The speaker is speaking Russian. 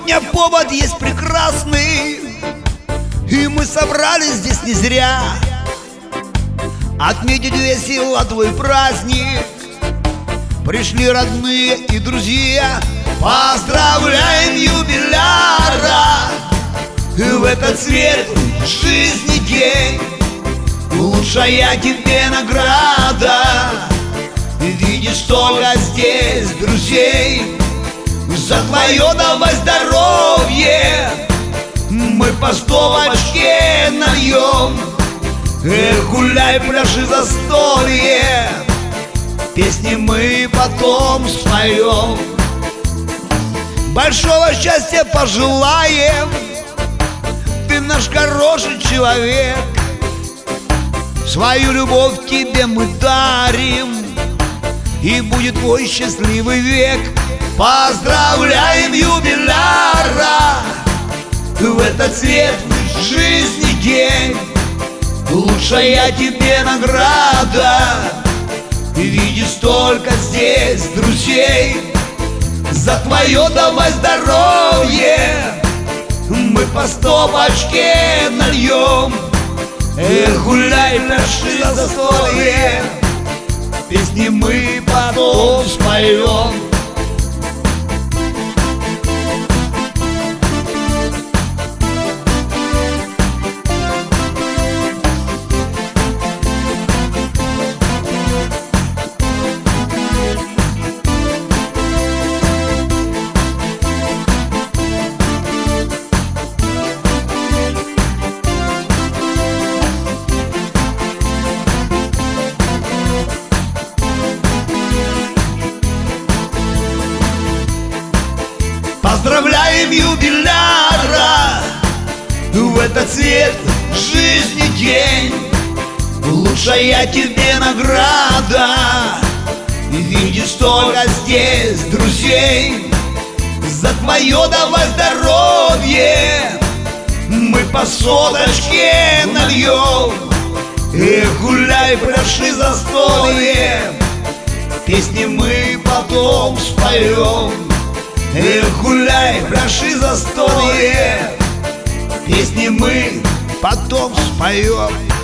Сегодня повод есть прекрасный, и мы собрались здесь не зря отметить весело твой праздник. Пришли родные и друзья, поздравляем юбиляра. В этот светлый жизни день лучшая тебе награда. Видишь только здесь друзей, за твое давай здоровье мы по стопочке нальем. Эх, гуляй, пляши, застолье, песни мы потом споем. Большого счастья пожелаем, ты наш хороший человек. Свою любовь тебе мы дарим, и будет твой счастливый век. Поздравляем юбиляра в этот светлый жизни день. Лучшая тебе награда. Видишь только здесь друзей, за твое давай здоровье мы по стопочке нальем. Эх, гуляй, пляши, застолье, песни мы потом споем. Поздравляем юбиляра в этот светлый жизни день. Лучшая тебе награда. Видишь только здесь друзей, за твое давай здоровье мы по соточке нальем. Эх, гуляй, пляши, застолье, песни мы потом споем. Эх, гуляй, пляши, застолье, песни мы потом споем.